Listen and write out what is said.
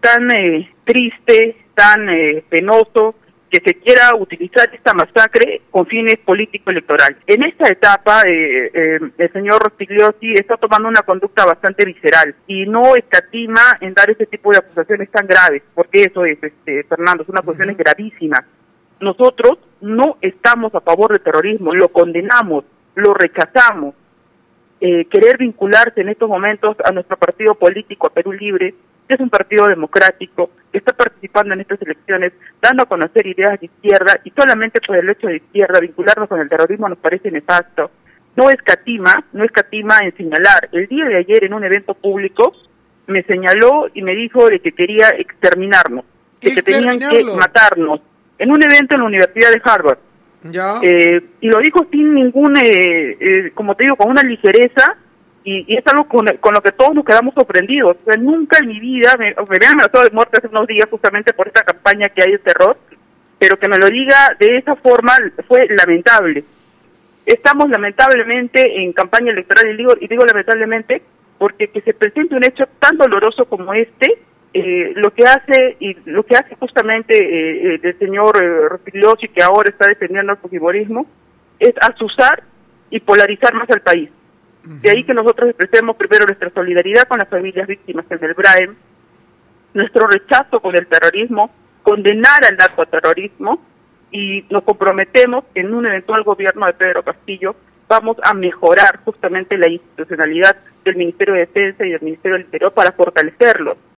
tan triste, tan penoso, que se quiera utilizar esta masacre con fines político-electorales. En esta etapa, el señor Rospigliosi está tomando una conducta bastante visceral y no escatima en dar ese tipo de acusaciones tan graves, porque eso es, Fernando, son acusaciones gravísimas. Nosotros no estamos a favor del terrorismo, lo condenamos, lo rechazamos. Querer vincularse en estos momentos a nuestro partido político, a Perú Libre, que es un partido democrático, que está participando en estas elecciones, dando a conocer ideas de izquierda, y solamente por el hecho de izquierda, vincularnos con el terrorismo nos parece nefasto. No escatima en señalar. El día de ayer en un evento público me señaló y me dijo de que quería exterminarnos, de que tenían que matarnos, en un evento en la Universidad de Harvard. Ya. Y lo dijo sin ningún, como te digo, con una ligereza, y es algo con lo que todos nos quedamos sorprendidos. O sea, nunca en mi vida, me habían amenazado de muerte hace unos días justamente por esta campaña que hay de terror, pero que me lo diga de esa forma fue lamentable. Estamos lamentablemente en campaña electoral, y digo lamentablemente porque que se presente un hecho tan doloroso como este, lo que hace justamente el señor Rospigliosi, que ahora está defendiendo el fujimorismo, es asusar y polarizar más al país. De ahí que nosotros expresemos primero nuestra solidaridad con las familias víctimas en el Braem, nuestro rechazo con el terrorismo, condenar al narcoterrorismo, y nos comprometemos que en un eventual gobierno de Pedro Castillo vamos a mejorar justamente la institucionalidad del Ministerio de Defensa y del Ministerio del Interior para fortalecerlo.